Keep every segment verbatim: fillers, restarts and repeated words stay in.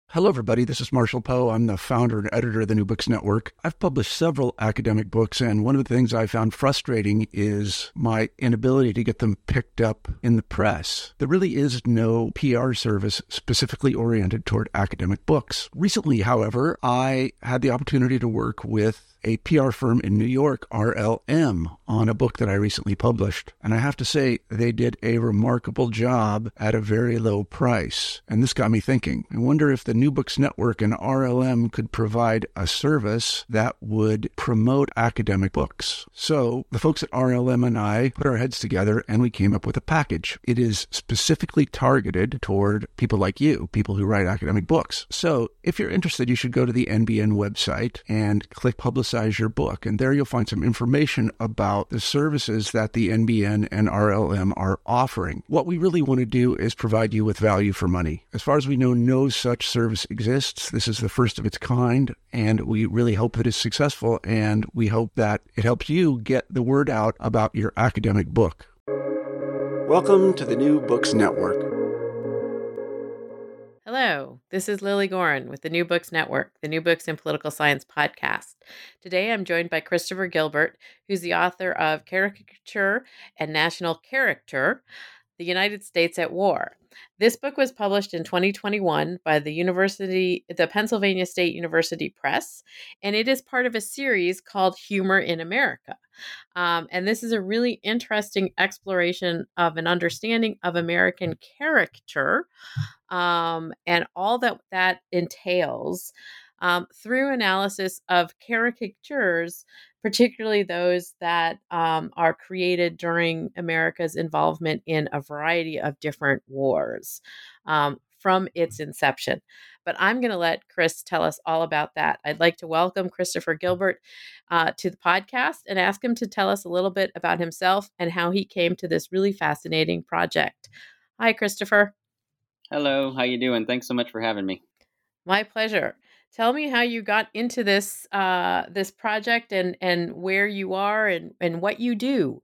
Hello, everybody. This is Marshall Poe. I'm the founder and editor of the New Books Network. I've published several academic books, and one of the things I found frustrating is my inability to get them picked up in the press. There really is no P R service specifically oriented toward academic books. Recently, however, I had the opportunity to work with a P R firm in New York, R L M, on a book that I recently published. And I have to say, they did a remarkable job at a very low price. And this got me thinking. I wonder if the New Books Network and R L M could provide a service that would promote academic books. So the folks at R L M and I put our heads together and we came up with a package. It is specifically targeted toward people like you, people who write academic books. So if you're interested, you should go to the N B N website and click Publicize your book. And there you'll find some information about the services that the N B N and R L M are offering. What we really want to do is provide you with value for money. As far as we know, no such service exists. This is the first of its kind, and we really hope that it's successful, and we hope that it helps you get the word out about your academic book. Welcome to the New Books Network. Hello, this is Lily Gorin with the New Books Network, the New Books in Political Science podcast. Today I'm joined by Christopher Gilbert, who's the author of Caricature and National Character, The United States at War. This book was published in twenty twenty-one by the University, the Pennsylvania State University Press, and it is part of a series called Humor in America. Um, and this is a really interesting exploration of an understanding of American character um, and all that that entails um, through analysis of caricatures, particularly those that um, are created during America's involvement in a variety of different wars um, from its inception. But I'm going to let Chris tell us all about that. I'd like to welcome Christopher Gilbert uh, to the podcast and ask him to tell us a little bit about himself and how he came to this really fascinating project. Hi, Christopher. Hello, how you doing? Thanks so much for having me. My pleasure. Tell me how you got into this uh, this project and and where you are and, and what you do.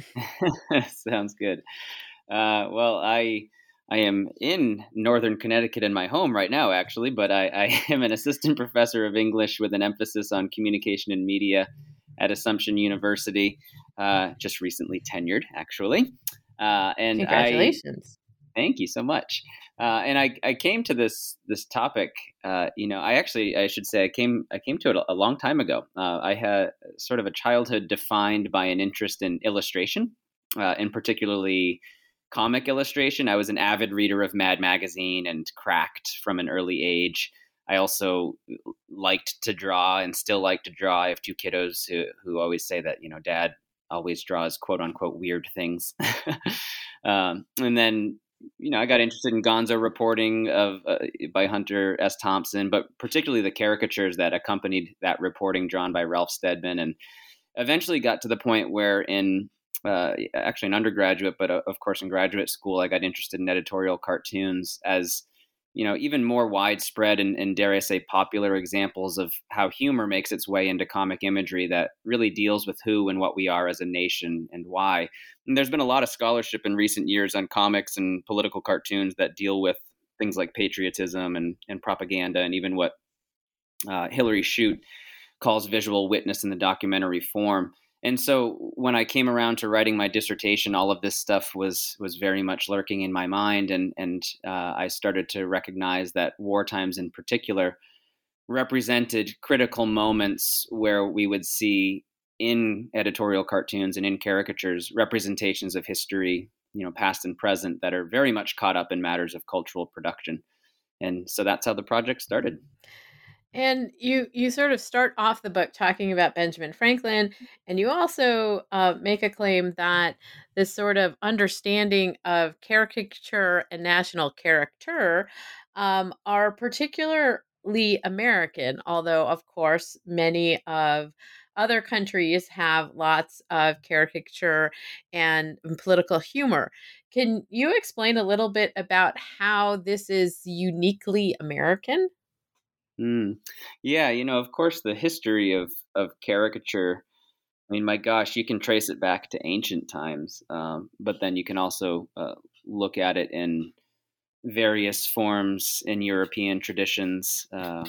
Sounds good. Uh, well, I I am in Northern Connecticut in my home right now, actually, but I, I am an assistant professor of English with an emphasis on communication and media at Assumption University. Uh, just recently tenured, actually. Uh, and Congratulations. I, thank you so much. Uh, and I, I came to this this topic. Uh, you know, I actually I should say I came I came to it a, a long time ago. Uh, I had sort of a childhood defined by an interest in illustration, uh, and particularly comic illustration. I was an avid reader of Mad Magazine and Cracked from an early age. I also liked to draw and still like to draw. I have two kiddos who who always say that, you know, Dad always draws quote unquote weird things. um, and then. You know, I got interested in gonzo reporting of uh, by Hunter S. Thompson, but particularly the caricatures that accompanied that reporting drawn by Ralph Steadman, and eventually got to the point where in uh, actually an undergraduate, but uh, of course in graduate school, I got interested in editorial cartoons as, you know, even more widespread and, and dare I say popular examples of how humor makes its way into comic imagery that really deals with who and what we are as a nation and why. And there's been a lot of scholarship in recent years on comics and political cartoons that deal with things like patriotism and, and propaganda, and even what uh, Hilary Shute calls visual witness in the documentary form. And so when I came around to writing my dissertation, all of this stuff was was very much lurking in my mind. And, and uh, I started to recognize that war times in particular represented critical moments where we would see in editorial cartoons and in caricatures representations of history, you know, past and present, that are very much caught up in matters of cultural production. And so that's how the project started. And you you sort of start off the book talking about Benjamin Franklin, and you also uh, make a claim that this sort of understanding of caricature and national character um, are particularly American, although, of course, many of other countries have lots of caricature and political humor. Can you explain a little bit about how this is uniquely American? Mm. Yeah, you know, of course, the history of, of caricature, I mean, my gosh, you can trace it back to ancient times, um, but then you can also uh, look at it in various forms in European traditions, uh,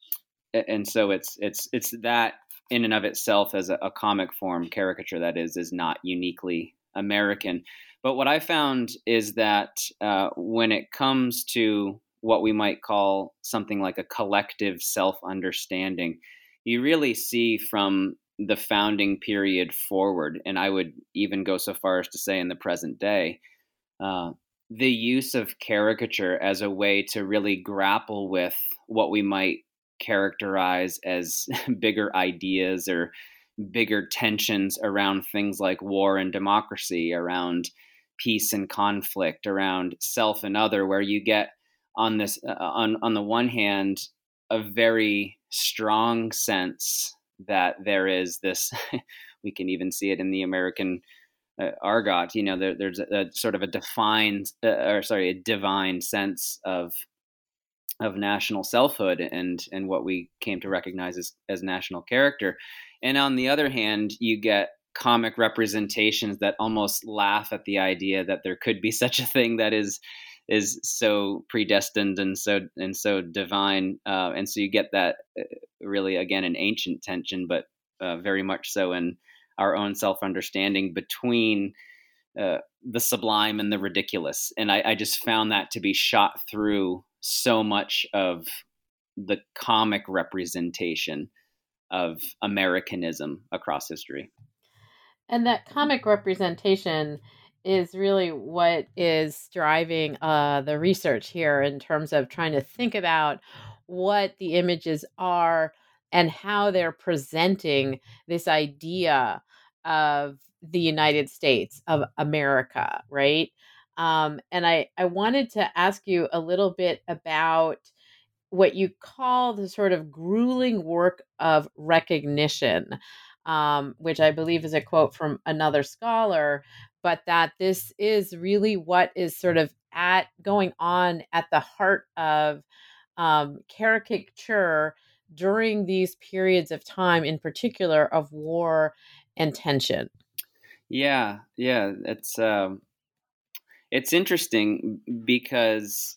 and so it's it's it's that in and of itself as a, a comic form caricature that is is not uniquely American. But what I found is that uh, when it comes to what we might call something like a collective self-understanding, you really see from the founding period forward, and I would even go so far as to say in the present day, uh, the use of caricature as a way to really grapple with what we might characterize as bigger ideas or bigger tensions around things like war and democracy, around peace and conflict, around self and other, where you get on this uh, on on the one hand a very strong sense that there is this we can even see it in the American uh, argot, you know, there, there's a, a sort of a defined uh, or sorry a divine sense of of national selfhood and and what we came to recognize as, as national character. And on the other hand, you get comic representations that almost laugh at the idea that there could be such a thing that is is so predestined and so and so divine, uh, and so you get that uh, really again an ancient tension, but uh, very much so in our own self-understanding between uh, the sublime and the ridiculous. And I, I just found that to be shot through so much of the comic representation of Americanism across history. And that comic representation is really what is driving uh, the research here in terms of trying to think about what the images are and how they're presenting this idea of the United States of America, right? Um, and I, I wanted to ask you a little bit about what you call the sort of grueling work of recognition, um, which I believe is a quote from another scholar, but that this is really what is sort of at going on at the heart of um, caricature during these periods of time, in particular of war and tension. Yeah, yeah, it's um, it's interesting because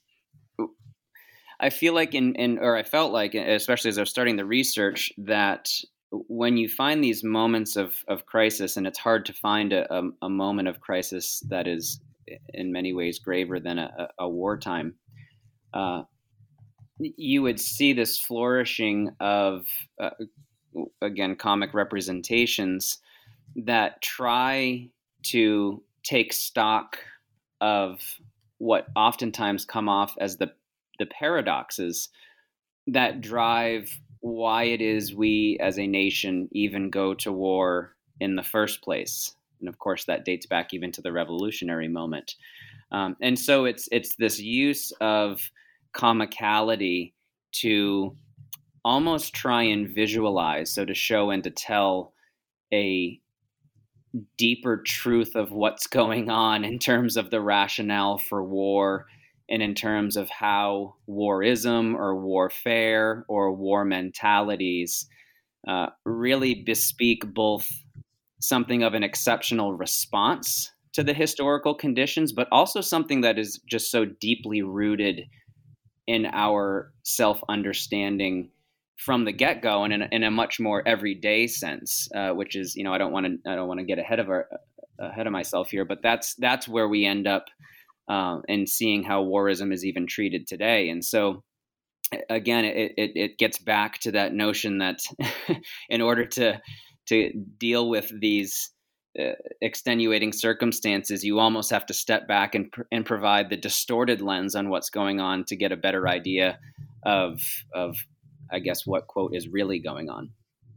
I feel like in, in or I felt like, especially as I was starting the research, that when you find these moments of, of crisis, and it's hard to find a, a, a moment of crisis that is in many ways graver than a, a wartime, uh, you would see this flourishing of, uh, again, comic representations that try to take stock of what oftentimes come off as the the paradoxes that drive why it is we as a nation even go to war in the first place. And of course, that dates back even to the revolutionary moment. Um, and so it's it's this use of comicality to almost try and visualize, so to show and to tell a deeper truth of what's going on in terms of the rationale for war and in terms of how warism or warfare or war mentalities uh, really bespeak both something of an exceptional response to the historical conditions, but also something that is just so deeply rooted in our self-understanding from the get-go and in a, in a much more everyday sense, uh, which is, you know, I don't want to I don't want to get ahead of our ahead of myself here, but that's that's where we end up uh, in seeing how warism is even treated today. And so, again, it it, it gets back to that notion that in order to to deal with these uh, extenuating circumstances, you almost have to step back and and provide the distorted lens on what's going on to get a better idea of of I guess what quote is really going on.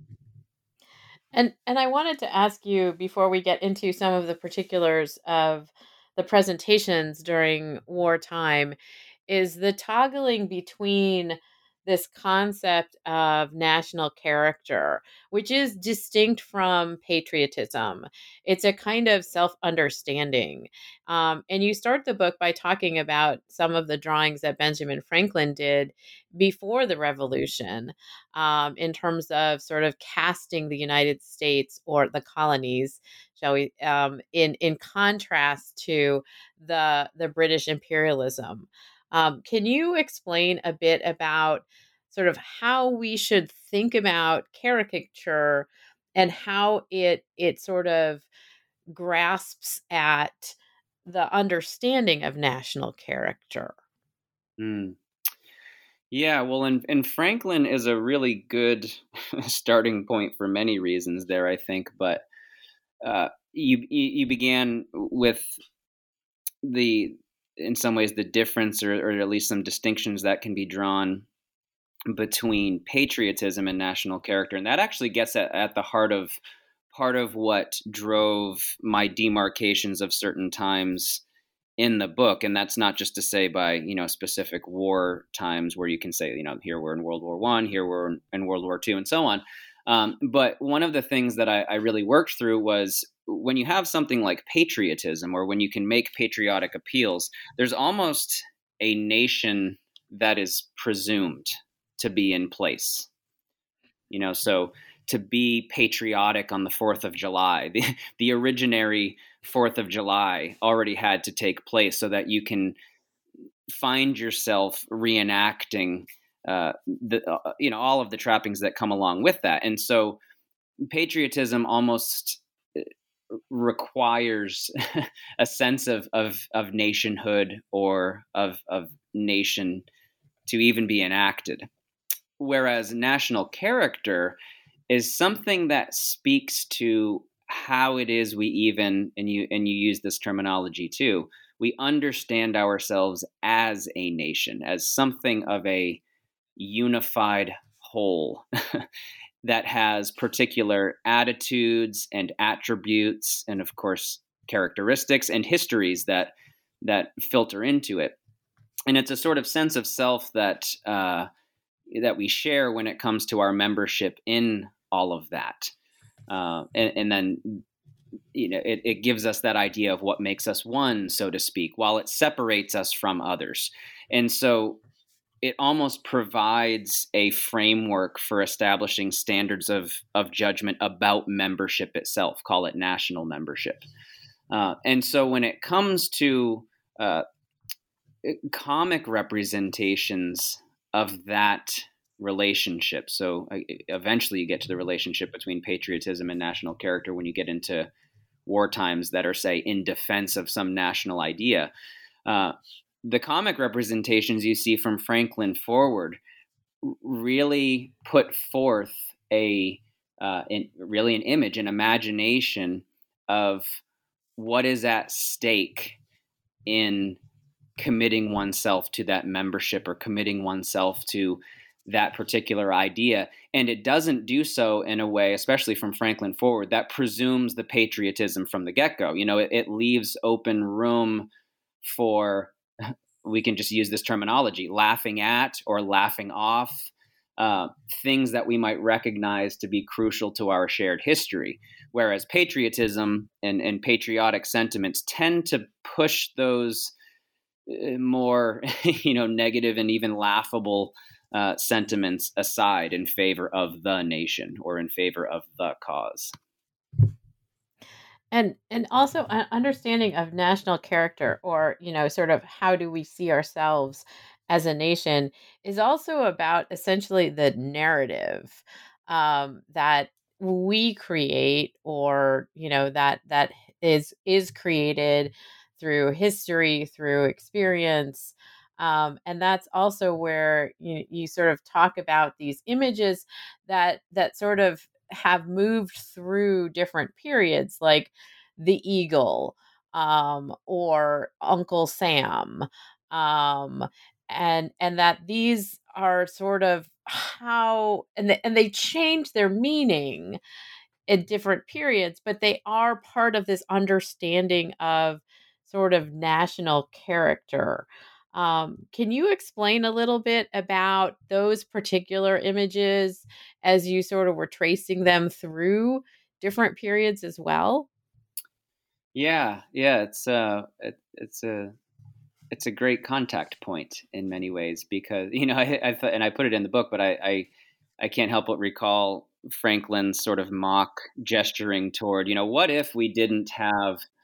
And and I wanted to ask you before we get into some of the particulars of the presentations during wartime, is the toggling between this concept of national character, which is distinct from patriotism. It's a kind of self-understanding. Um, and you start the book by talking about some of the drawings that Benjamin Franklin did before the Revolution, um, in terms of sort of casting the United States or the colonies, shall we, um, in in contrast to the the British imperialism. Um, can you explain a bit about sort of how we should think about caricature and how it it sort of grasps at the understanding of national character? Mm. Yeah, well, and, and Franklin is a really good starting point for many reasons there, I think. But uh, you, you you began with the, in some ways, the difference, or, or at least some distinctions that can be drawn between patriotism and national character, and that actually gets at, at the heart of part of what drove my demarcations of certain times in the book. And that's not just to say by, you know, specific war times where you can say, you know, here we're in World War One, here we're in World War Two, and so on. Um, but one of the things that I, I really worked through was when you have something like patriotism, or when you can make patriotic appeals, there's almost a nation that is presumed to be in place. You know, so to be patriotic on the fourth of July, the, the originary fourth of July already had to take place so that you can find yourself reenacting uh, the, uh, you know, all of the trappings that come along with that. And so patriotism almost requires a sense of, of, of nationhood, or of, of nation, to even be enacted. Whereas national character is something that speaks to how it is we even, and you and you use this terminology too, we understand ourselves as a nation, as something of a unified whole that has particular attitudes and attributes, and of course characteristics and histories that that filter into it. And it's a sort of sense of self that uh, that we share when it comes to our membership in all of that. Uh, and, and then, you know, it, it gives us that idea of what makes us one, so to speak, while it separates us from others. And so it almost provides a framework for establishing standards of, of judgment about membership itself, call it national membership. Uh, and so when it comes to uh, comic representations of that relationship. So uh, eventually you get to the relationship between patriotism and national character when you get into war times that are, say, in defense of some national idea. Uh, the comic representations you see from Franklin forward really put forth a uh, in, really an image, an imagination of what is at stake in committing oneself to that membership, or committing oneself to that particular idea. And it doesn't do so in a way, especially from Franklin forward, that presumes the patriotism from the get-go. You know, it, it leaves open room for, we can just use this terminology, laughing at or laughing off uh, things that we might recognize to be crucial to our shared history. Whereas patriotism and, and patriotic sentiments tend to push those more, you know, negative and even laughable uh, sentiments aside in favor of the nation, or in favor of the cause. And and also an understanding of national character, or, you know, sort of how do we see ourselves as a nation, is also about essentially the narrative um, that we create, or, you know, that that is is created through history, through experience. Um, and that's also where you, you sort of talk about these images that that sort of have moved through different periods, like the eagle, um, or Uncle Sam, um, and and that these are sort of how, and they, and they change their meaning in different periods, but they are part of this understanding of sort of national character. Um, can you explain a little bit about those particular images as you sort of were tracing them through different periods as well? Yeah, yeah, it's uh, it, it's a it's a great contact point in many ways, because, you know, I, I and I put it in the book, but I, I I can't help but recall Franklin's sort of mock gesturing toward, you know, what if we didn't have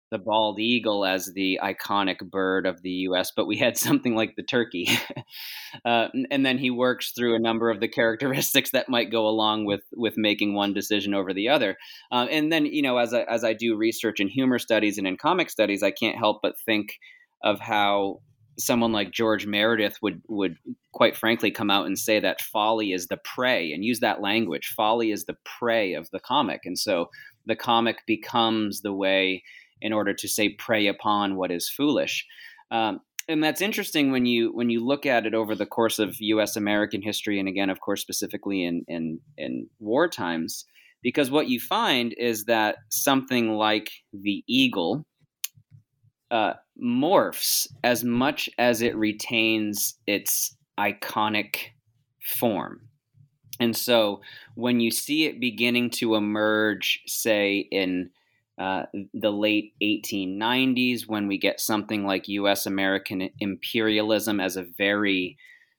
the bald eagle as the iconic bird of the U S, but we had something like the turkey. uh, and then he works through a number of the characteristics that might go along with with making one decision over the other. Uh, and then, you know, as I, as I do research in humor studies and in comic studies, I can't help but think of how someone like George Meredith would would quite frankly come out and say that folly is the prey, and use that language. Folly is the prey of the comic. And so the comic becomes the way in order to, say, prey upon what is foolish. Um, and that's interesting when you when you look at it over the course of U S American history, and again, of course, specifically in, in, in war times, because what you find is that something like the eagle uh, morphs as much as it retains its iconic form. And so when you see it beginning to emerge, say, in Uh, the late eighteen nineties, when we get something like U S American imperialism as a very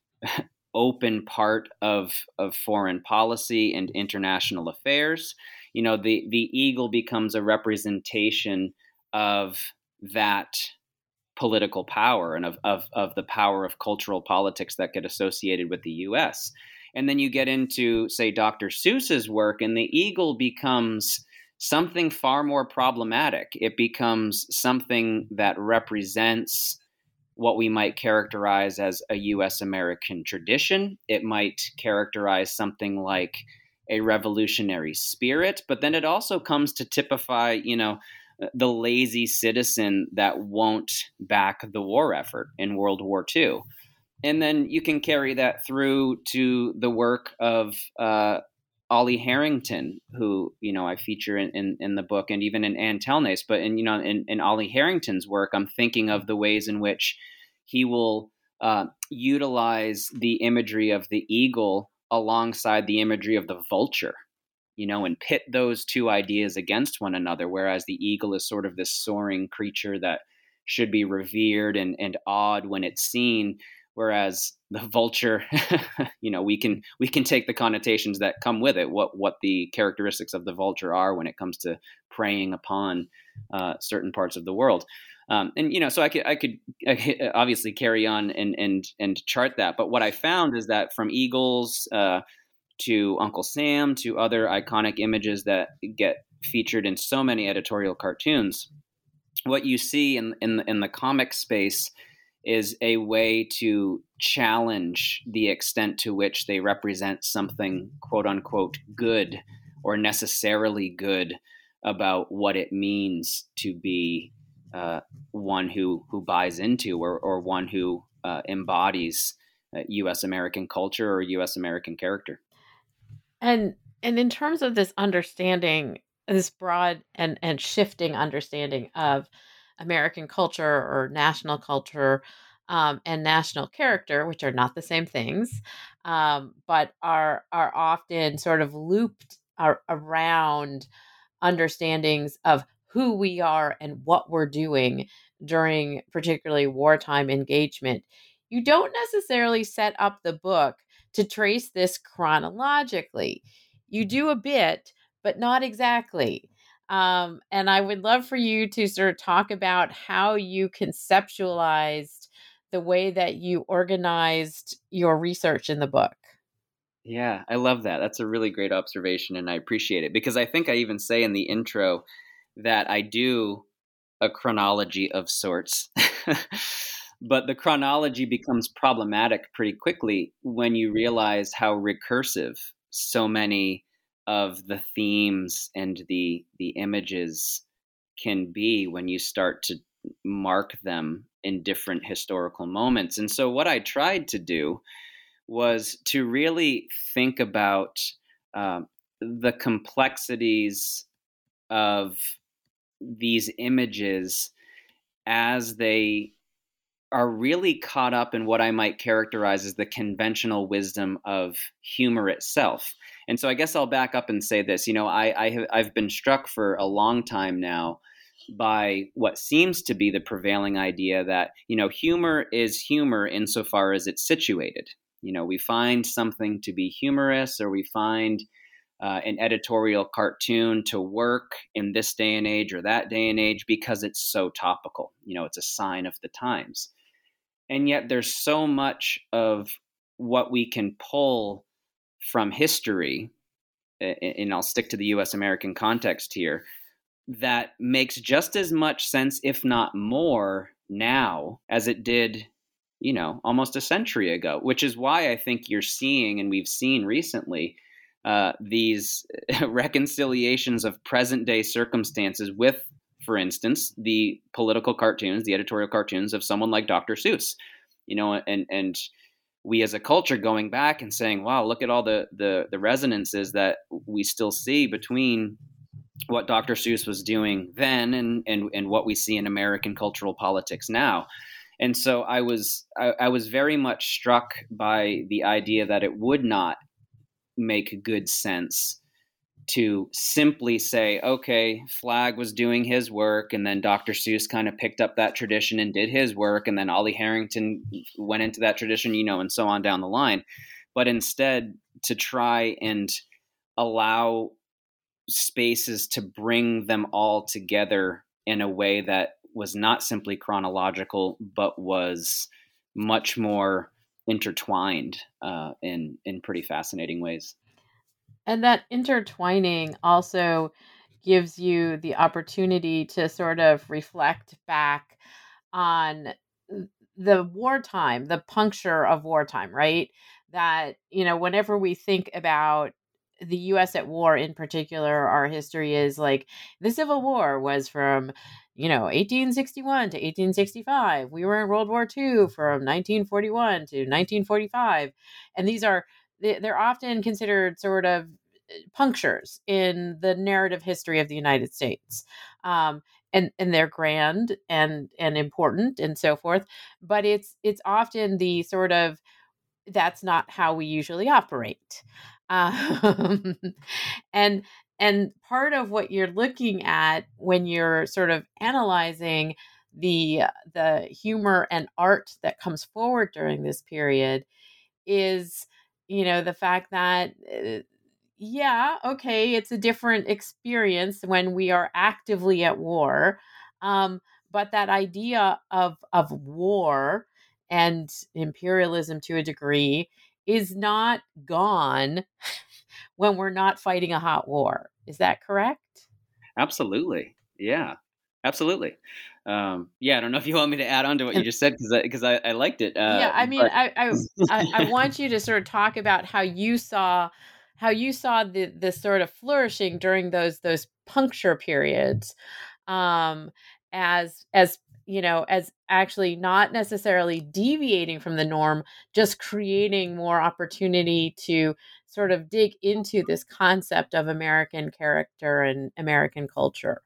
open part of, of foreign policy and international affairs, you know, the, the eagle becomes a representation of that political power and of, of, of the power of cultural politics that get associated with the U S. And then you get into, say, Doctor Seuss's work, and the eagle becomes something far more problematic. It becomes something that represents what we might characterize as a U S American tradition. It might characterize something like a revolutionary spirit, but then it also comes to typify, you know, the lazy citizen that won't back the war effort in World War Two. And then you can carry that through to the work of uh, Ollie Harrington, who, you know, I feature in, in, in the book, and even in Ann Telnace. But in, you know, in, in Ollie Harrington's work, I'm thinking of the ways in which he will uh, utilize the imagery of the eagle alongside the imagery of the vulture, you know, and pit those two ideas against one another, whereas the eagle is sort of this soaring creature that should be revered and, and awed when it's seen, whereas the vulture, you know, we can we can take the connotations that come with it, what what the characteristics of the vulture are when it comes to preying upon uh, certain parts of the world. Um, and, you know, so I could I could, I could obviously carry on and and and chart that. But what I found is that from eagles uh, to Uncle Sam to other iconic images that get featured in so many editorial cartoons, what you see in in, in the comic space is a way to challenge the extent to which they represent something, quote unquote, good or necessarily good about what it means to be uh, one who, who buys into or, or one who uh, embodies uh, U S American culture or U S American character. And and in terms of this understanding, this broad and, and shifting understanding of American culture or national culture um, and national character, which are not the same things, um, but are are often sort of looped ar- around understandings of who we are and what we're doing during particularly wartime engagement. You don't necessarily set up the book to trace this chronologically. You do a bit, but not exactly. Um, and I would love for you to sort of talk about how you conceptualized the way that you organized your research in the book. Yeah, I love that. That's a really great observation, and I appreciate it, because I think I even say in the intro that I do a chronology of sorts. But the chronology becomes problematic pretty quickly when you realize how recursive so many of the themes and the the images can be when you start to mark them in different historical moments. And so what I tried to do was to really think about uh, the complexities of these images as they are really caught up in what I might characterize as the conventional wisdom of humor itself. And so I guess I'll back up and say this. You know, I, I have, I've been struck for a long time now by what seems to be the prevailing idea that, you know, humor is humor insofar as it's situated. You know, we find something to be humorous, or we find uh, an editorial cartoon to work in this day and age or that day and age because it's so topical. You know, it's a sign of the times. And yet there's so much of what we can pull from history, and I'll stick to the U S American context here, that makes just as much sense, if not more, now as it did, you know, almost a century ago, which is why I think you're seeing, and we've seen recently, uh, these reconciliations of present day circumstances with, for instance, the political cartoons, the editorial cartoons of someone like Doctor Seuss, you know, and, and we as a culture going back and saying, wow, look at all the, the, the resonances that we still see between what Doctor Seuss was doing then and, and, and what we see in American cultural politics now. And so I was, I, I was very much struck by the idea that it would not make good sense to simply say, okay, Flagg was doing his work, and then Doctor Seuss kind of picked up that tradition and did his work, and then Ollie Harrington went into that tradition, you know, and so on down the line. But instead to try and allow spaces to bring them all together in a way that was not simply chronological, but was much more intertwined uh, in in pretty fascinating ways. And that intertwining also gives you the opportunity to sort of reflect back on the wartime, the puncture of wartime, right? That, you know, whenever we think about the U S at war in particular, our history is like the Civil War was from, you know, eighteen sixty-one to eighteen sixty-five. We were in World War Two from nineteen forty-one to nineteen forty-five. And these are, they're often considered sort of punctures in the narrative history of the United States. Um, and, and they're grand and, and important and so forth. But it's, it's often the sort of, that's not how we usually operate. Um, and, and part of what you're looking at when you're sort of analyzing the, the humor and art that comes forward during this period is, you know, the fact that, uh, yeah, okay, it's a different experience when we are actively at war. Um, but that idea of, of war and imperialism to a degree is not gone when we're not fighting a hot war. Is that correct? Absolutely. Yeah, absolutely. Um, yeah, I don't know if you want me to add on to what you just said, because I, because I, I liked it. Uh, yeah, I mean, but... I, I, I I want you to sort of talk about how you saw how you saw the the sort of flourishing during those those puncture periods, um, as as you know, as actually not necessarily deviating from the norm, just creating more opportunity to sort of dig into this concept of American character and American culture.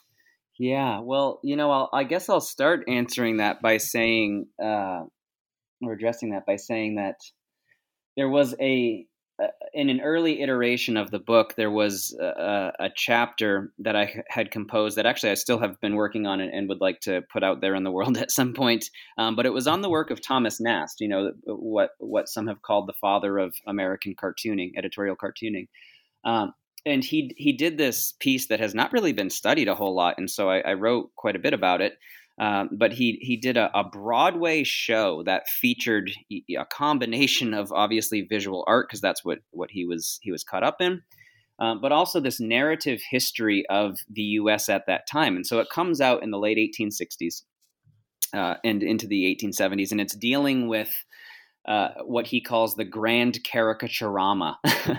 Yeah, well, you know, I'll, I guess I'll start answering that by saying, uh, or addressing that by saying that there was a, uh, in an early iteration of the book, there was a, a chapter that I had composed that actually I still have been working on and, and would like to put out there in the world at some point. Um, but it was on the work of Thomas Nast, you know, what, what some have called the father of American cartooning, editorial cartooning. Um, And he he did this piece that has not really been studied a whole lot, and so I, I wrote quite a bit about it. Um, but he he did a, a Broadway show that featured a combination of obviously visual art, because that's what, what he was he was caught up in, um, but also this narrative history of the U S at that time. And so it comes out in the late eighteen sixties uh, and into the eighteen seventies, and it's dealing with uh, what he calls the grand caricaturama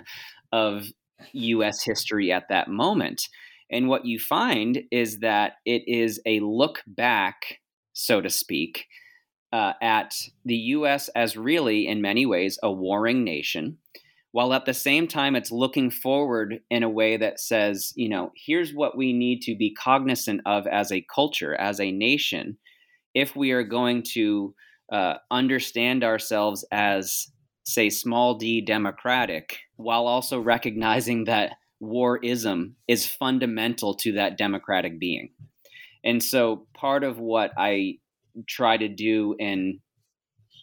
of U S history at that moment. And what you find is that it is a look back, so to speak, uh, at the U S as really, in many ways, a warring nation, while at the same time it's looking forward in a way that says, you know, here's what we need to be cognizant of as a culture, as a nation, if we are going to uh, understand ourselves as, say, small d democratic, while also recognizing that warism is fundamental to that democratic being. And so part of what I try to do in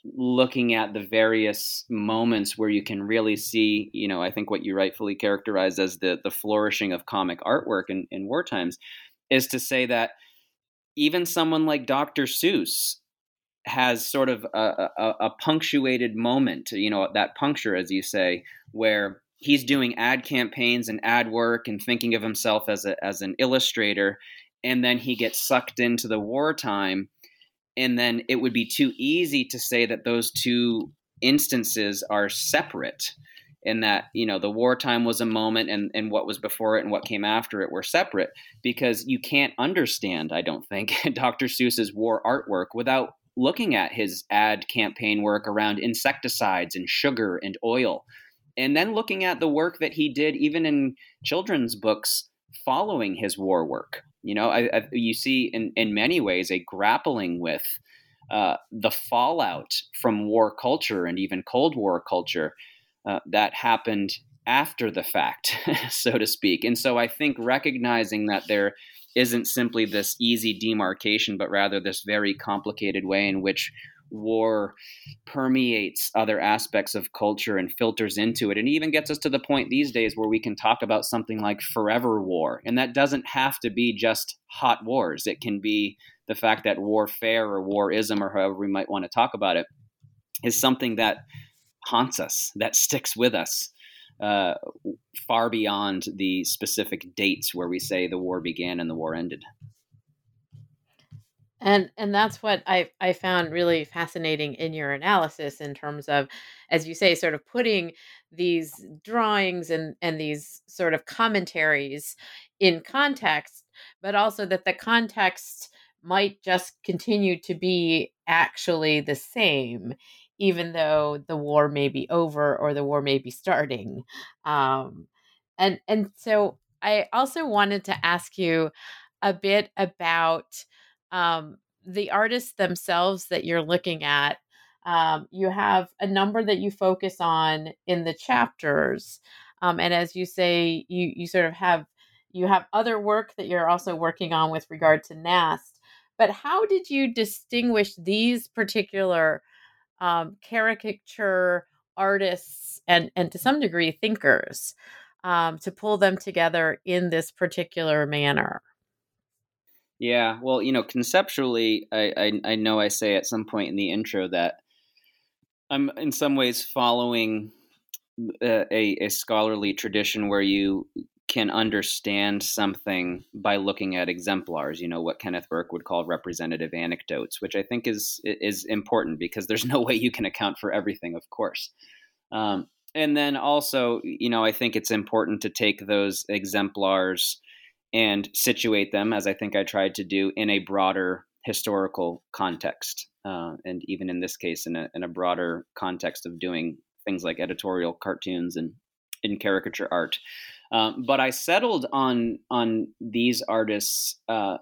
looking at the various moments where you can really see, you know, I think what you rightfully characterized as the the flourishing of comic artwork in, in war times, is to say that even someone like Doctor Seuss has sort of a, a, a punctuated moment, you know, that puncture, as you say, where he's doing ad campaigns and ad work and thinking of himself as a as an illustrator, and then he gets sucked into the wartime. And then it would be too easy to say that those two instances are separate, and that, you know, the wartime was a moment and, and what was before it and what came after it were separate, because you can't understand, I don't think, Doctor Seuss's war artwork without looking at his ad campaign work around insecticides and sugar and oil, and then looking at the work that he did even in children's books following his war work. You know, I, I, you see in, in many ways a grappling with uh, the fallout from war culture and even Cold War culture uh, that happened after the fact, so to speak. And so I think recognizing that there isn't simply this easy demarcation, but rather this very complicated way in which war permeates other aspects of culture and filters into it, and even gets us to the point these days where we can talk about something like forever war. And that doesn't have to be just hot wars. It can be the fact that warfare or warism, or however we might want to talk about it, is something that haunts us, that sticks with us uh, far beyond the specific dates where we say the war began and the war ended. And and that's what I I found really fascinating in your analysis, in terms of, as you say, sort of putting these drawings and and these sort of commentaries in context, but also that the context might just continue to be actually the same, even though the war may be over or the war may be starting. Um, and and so I also wanted to ask you a bit about um, the artists themselves that you're looking at. Um, you have a number that you focus on in the chapters, um, and as you say, you you sort of have you have other work that you're also working on with regard to Nast. But how did you distinguish these particular um, caricature artists and and to some degree thinkers, um, to pull them together in this particular manner? Yeah, well, you know, conceptually, I, I I know I say at some point in the intro that I'm in some ways following a, a, a scholarly tradition where you can understand something by looking at exemplars, you know, what Kenneth Burke would call representative anecdotes, which I think is is important, because there's no way you can account for everything, of course. Um, and then also, you know, I think it's important to take those exemplars and situate them, as I think I tried to do, in a broader historical context. Uh, and even in this case, in a, in a broader context of doing things like editorial cartoons and in caricature art. Um, but I settled on on these artists. Uh,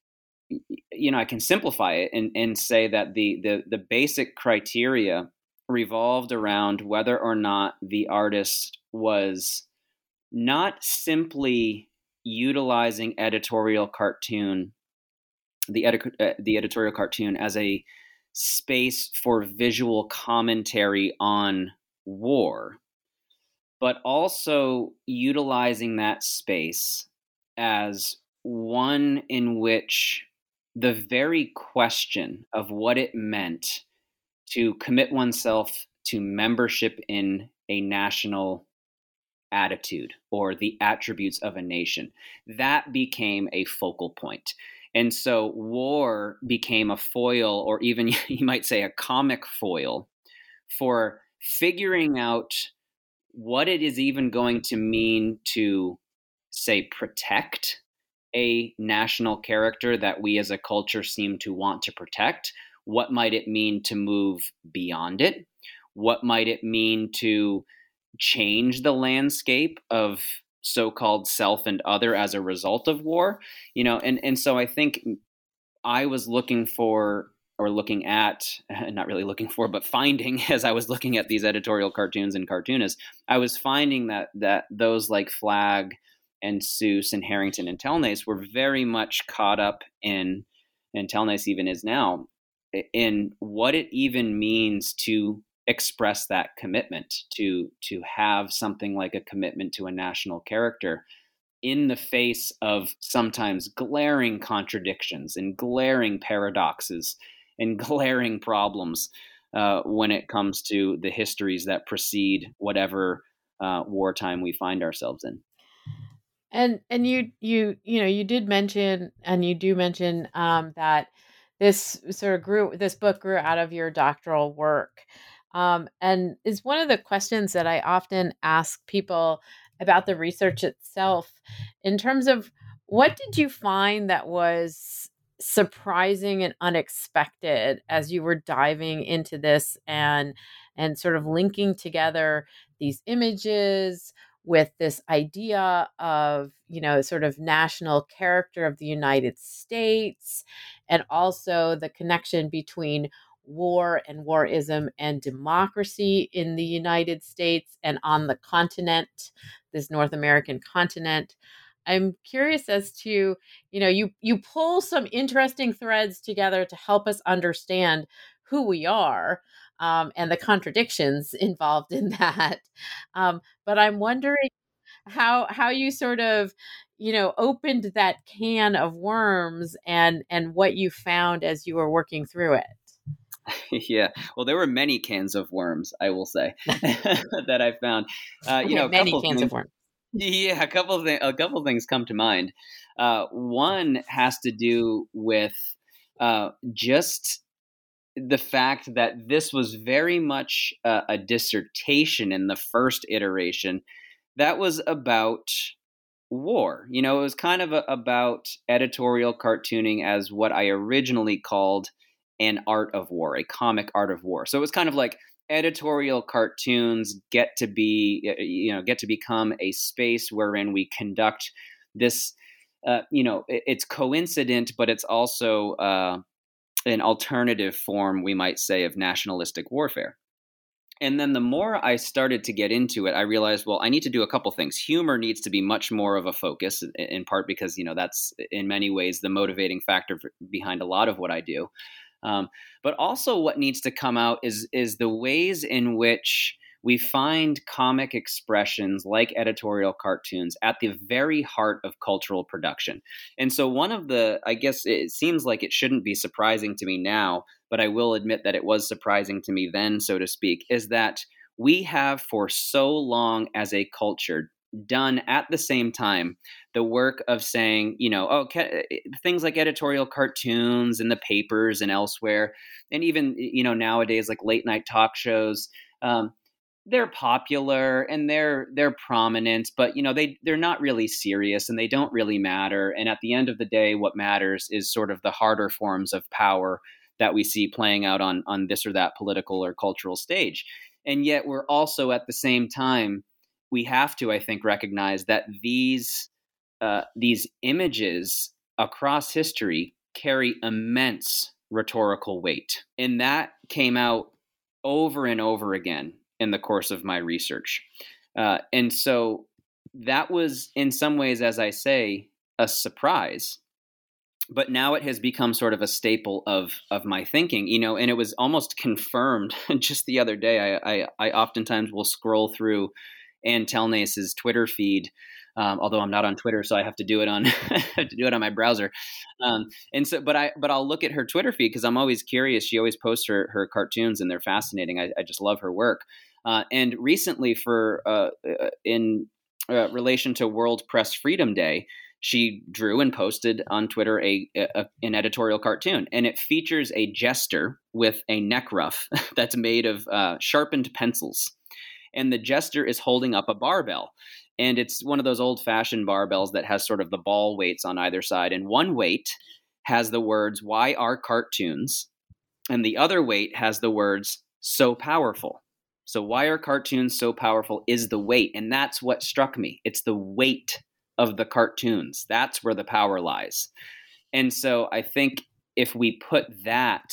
you know, I can simplify it and, and say that the, the the basic criteria revolved around whether or not the artist was not simply utilizing editorial cartoon, the edi- uh, the editorial cartoon as a space for visual commentary on war, but also utilizing that space as one in which the very question of what it meant to commit oneself to membership in a national attitude or the attributes of a nation, that became a focal point. And so war became a foil, or even you might say a comic foil, for figuring out what it is even going to mean to, say, protect a national character that we as a culture seem to want to protect. What might it mean to move beyond it? What might it mean to change the landscape of so-called self and other as a result of war? You know, and, and so I think I was looking for, or looking at, not really looking for, but finding, as I was looking at these editorial cartoons and cartoonists, I was finding that that those like Flagg and Seuss and Harrington and Telnace were very much caught up in, and Telnace even is now, in what it even means to express that commitment, to to have something like a commitment to a national character in the face of sometimes glaring contradictions and glaring paradoxes and glaring problems uh, when it comes to the histories that precede whatever uh, wartime we find ourselves in. And and you you you know you did mention, and you do mention um, that this sort of grew this book grew out of your doctoral work, um, and is one of the questions that I often ask people about the research itself, in terms of what did you find that was surprising and unexpected as you were diving into this, and and sort of linking together these images with this idea of, you know, sort of national character of the United States, and also the connection between war and warism and democracy in the United States and on the continent, this North American continent. I'm curious as to, you know, you you pull some interesting threads together to help us understand who we are, um, and the contradictions involved in that. Um, but I'm wondering how how you sort of, you know, opened that can of worms, and and what you found as you were working through it. Yeah, well, there were many cans of worms, I will say, that I found. Uh, you Okay, know, a many couple cans things. of worms. Yeah, a couple of th- a couple of things come to mind. Uh, one has to do with uh, just the fact that this was very much uh, a dissertation in the first iteration that was about war. You know, it was kind of a, about editorial cartooning as what I originally called an art of war, a comic art of war. So it was kind of like editorial cartoons get to be, you know, get to become a space wherein we conduct this, uh, you know, it, it's coincident, but it's also uh, an alternative form, we might say, of nationalistic warfare. And then the more I started to get into it, I realized, well, I need to do a couple things. Humor needs to be much more of a focus, in part because, you know, that's in many ways the motivating factor behind a lot of what I do. Um, but also what needs to come out is is the ways in which we find comic expressions like editorial cartoons at the very heart of cultural production. And so one of the, I guess it seems like it shouldn't be surprising to me now, but I will admit that it was surprising to me then, so to speak, is that we have for so long as a culture done at the same time the work of saying, you know, oh, ca- things like editorial cartoons in the papers and elsewhere, and even, you know, nowadays like late night talk shows, um, they're popular and they're they're prominent, but you know they they're not really serious and they don't really matter. And at the end of the day, what matters is sort of the harder forms of power that we see playing out on on this or that political or cultural stage. And yet we're also at the same time, we have to, I think, recognize that these uh, these images across history carry immense rhetorical weight, and that came out over and over again in the course of my research. Uh, and so that was in some ways, as I say, a surprise. But now it has become sort of a staple of of my thinking, you know, and it was almost confirmed just the other day. I, I, I oftentimes will scroll through Ann Telnace's Twitter feed, um, although I'm not on Twitter, so I have to do it on have to do it on my browser. Um, and so, but I but I'll look at her Twitter feed because I'm always curious. She always posts her her cartoons, and they're fascinating. I, I just love her work. Uh, and recently, for uh, in uh, relation to World Press Freedom Day, she drew and posted on Twitter a, a an editorial cartoon, and it features a jester with a neck ruff that's made of uh, sharpened pencils. And the jester is holding up a barbell. And it's one of those old-fashioned barbells that has sort of the ball weights on either side. And one weight has the words, "Why are cartoons?" And the other weight has the words, "So powerful." So why are cartoons so powerful is the weight. And that's what struck me. It's the weight of the cartoons. That's where the power lies. And so I think if we put that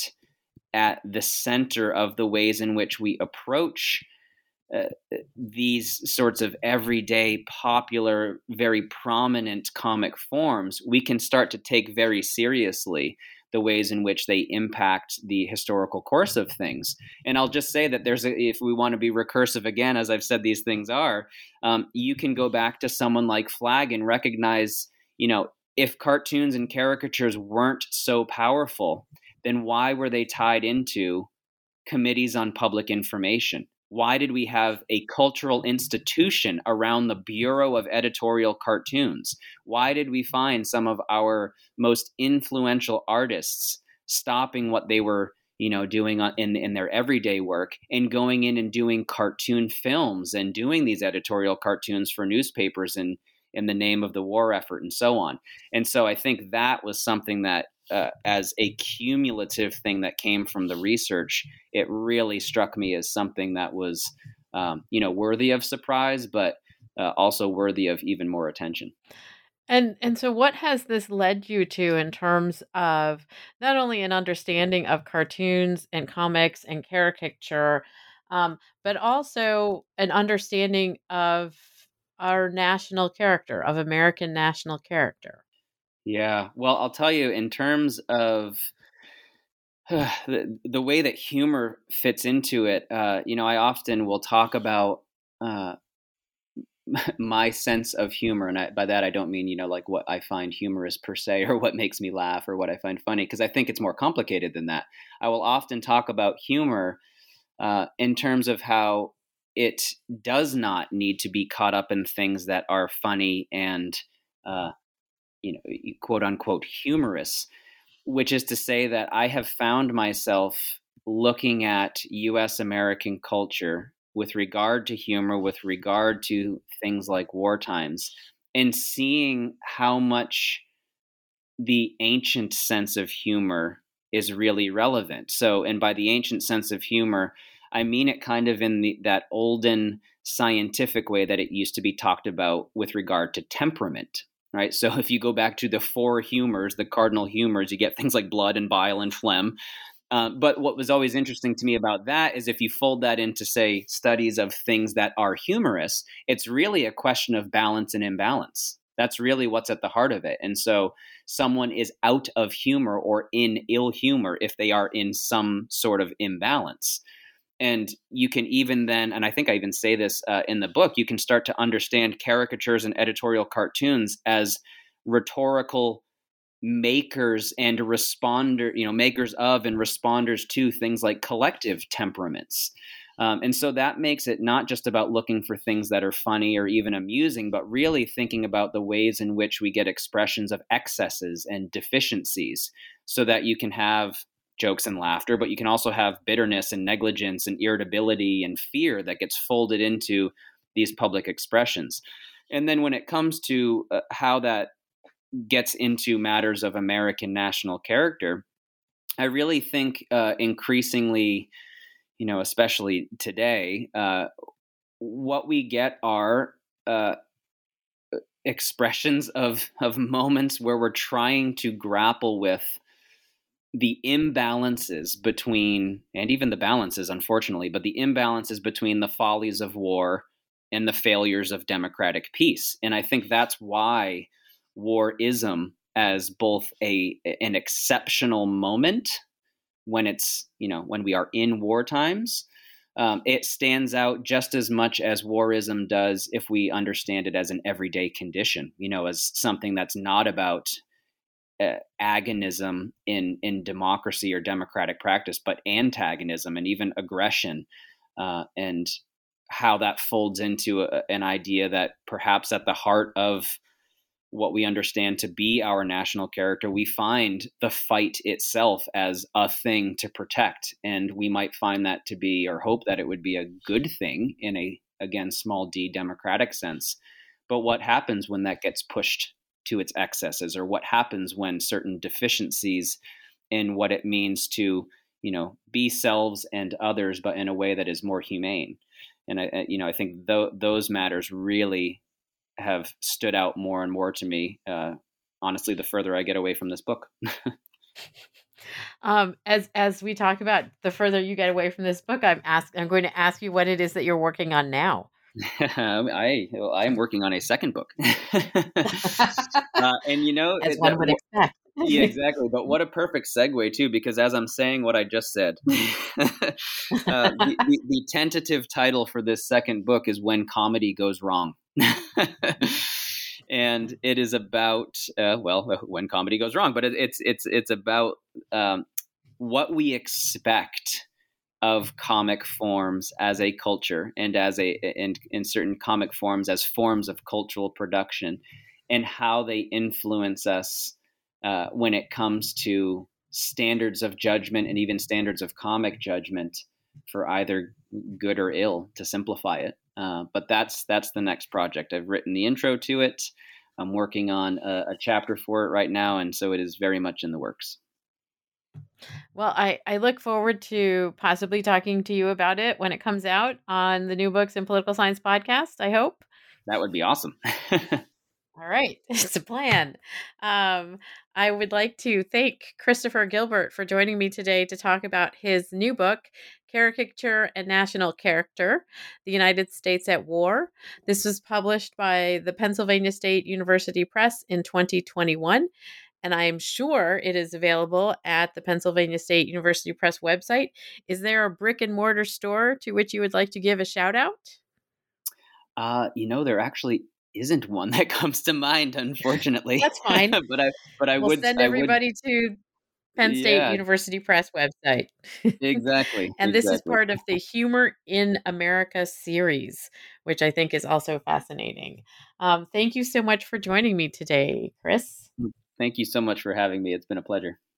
at the center of the ways in which we approach Uh, these sorts of everyday, popular, very prominent comic forms, we can start to take very seriously the ways in which they impact the historical course of things. And I'll just say that there's a, if we want to be recursive again, as I've said these things are, um, you can go back to someone like Flagg and recognize, you know, if cartoons and caricatures weren't so powerful, then why were they tied into committees on public information? Why did we have a cultural institution around the Bureau of Editorial Cartoons? Why did we find some of our most influential artists stopping what they were, you know, doing in, in their everyday work and going in and doing cartoon films and doing these editorial cartoons for newspapers and in the name of the war effort and so on? And so I think that was something that, uh, as a cumulative thing that came from the research, it really struck me as something that was, um, you know, worthy of surprise, but uh, also worthy of even more attention. And and so what has this led you to in terms of not only an understanding of cartoons and comics and caricature, um, but also an understanding of our national character, of American national character? Yeah, well, I'll tell you, in terms of uh, the, the way that humor fits into it, uh, you know, I often will talk about uh, my sense of humor. And I, by that, I don't mean, you know, like what I find humorous per se or what makes me laugh or what I find funny, because I think it's more complicated than that. I will often talk about humor uh, in terms of how it does not need to be caught up in things that are funny and, uh, you know, quote unquote humorous, which is to say that I have found myself looking at U S American culture with regard to humor, with regard to things like war times, and seeing how much the ancient sense of humor is really relevant. So, and by the ancient sense of humor, I mean it kind of in the, that olden scientific way that it used to be talked about with regard to temperament. Right. So if you go back to the four humors, the cardinal humors, you get things like blood and bile and phlegm. Uh, but what was always interesting to me about that is if you fold that into, say, studies of things that are humorous, it's really a question of balance and imbalance. That's really what's at the heart of it. And so someone is out of humor or in ill humor if they are in some sort of imbalance. And you can even then, and I think I even say this uh, in the book, you can start to understand caricatures and editorial cartoons as rhetorical makers and responder, you know, makers of and responders to things like collective temperaments. Um, and so that makes it not just about looking for things that are funny or even amusing, but really thinking about the ways in which we get expressions of excesses and deficiencies so that you can have jokes and laughter, but you can also have bitterness and negligence and irritability and fear that gets folded into these public expressions. And then when it comes to uh, how that gets into matters of American national character, I really think uh, increasingly, you know, especially today, uh, what we get are uh, expressions of of moments where we're trying to grapple with the imbalances between, and even the balances, unfortunately, but the imbalances between the follies of war and the failures of democratic peace. And I think that's why warism, as both a an exceptional moment when it's, you know, when we are in war times, um, it stands out just as much as warism does if we understand it as an everyday condition, you know, as something that's not about Uh, agonism in in democracy or democratic practice, but antagonism and even aggression, uh, and how that folds into a, an idea that perhaps at the heart of what we understand to be our national character, we find the fight itself as a thing to protect. And we might find that to be, or hope that it would be, a good thing in a, again, small d democratic sense. But what happens when that gets pushed to its excesses, or what happens when certain deficiencies in what it means to, you know, be selves and others, but in a way that is more humane? And I, you know, I think th- those matters really have stood out more and more to me. Uh, honestly, the further I get away from this book. um, as as we talk about the further you get away from this book, I'm ask I'm going to ask you what it is that you're working on now. I well, I am working on a second book, uh, and you know, as it, one that, would expect. Yeah, exactly. But what a perfect segue too, because as I'm saying what I just said, uh, the, the, the tentative title for this second book is When Comedy Goes Wrong. And it is about, uh, well, when comedy goes wrong, but it, it's, it's, it's about um, what we expect of comic forms as a culture and as a, in, in certain comic forms as forms of cultural production, and how they influence us uh, when it comes to standards of judgment and even standards of comic judgment for either good or ill, to simplify it. Uh, but that's that's the next project. I've written the intro to it. I'm working on a, a chapter for it right now, and so it is very much in the works. Well, I, I look forward to possibly talking to you about it when it comes out on the New Books in Political Science podcast, I hope. That would be awesome. All right. It's a plan. Um, I would like to thank Christopher Gilbert for joining me today to talk about his new book, Caricature and National Character, The United States at War. This was published by the Pennsylvania State University Press in twenty twenty-one, and I am sure it is available at the Pennsylvania State University Press website. Is there a brick and mortar store to which you would like to give a shout out? Uh, you know, there actually isn't one that comes to mind, unfortunately. That's fine. but I, but I we'll would send I everybody would, to Penn State yeah, University Press website. exactly. And this exactly. is part of the Humor in America series, which I think is also fascinating. Um, thank you so much for joining me today, Chris. Thank you so much for having me. It's been a pleasure.